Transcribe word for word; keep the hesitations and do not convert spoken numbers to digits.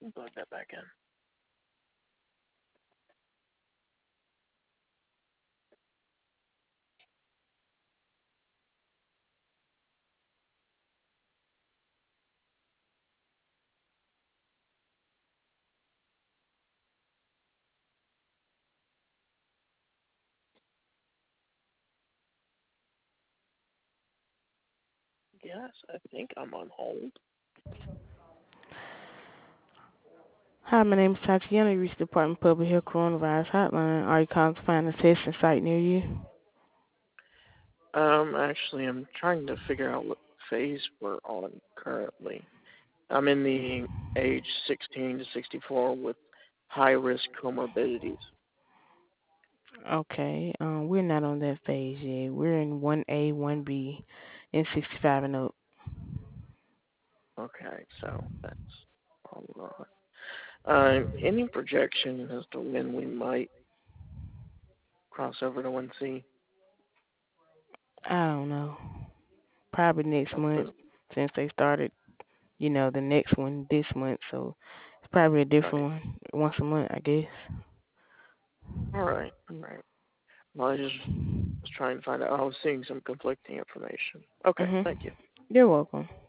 Plug that back in. Yes, I think I'm on hold. Hi, my name is Tatiana. You reached the Department of Public Health Coronavirus Hotline. Are you calling to find a testing site near you? Um, actually, I'm trying to figure out what phase we're on currently. I'm in the age sixteen to sixty-four with high risk comorbidities. Okay, um, we're not on that phase yet. We're in one A, one B, and sixty-five and up. Okay, so that's all right. Uh, any projection as to when we might cross over to one C? I don't know. Probably next That's month the since they started, you know, the next one this month. So it's probably a different right. one once a month, I guess. All right, all right. Well, I just was trying to find out. I was seeing some conflicting information. Okay, Mhm. thank you. You're welcome.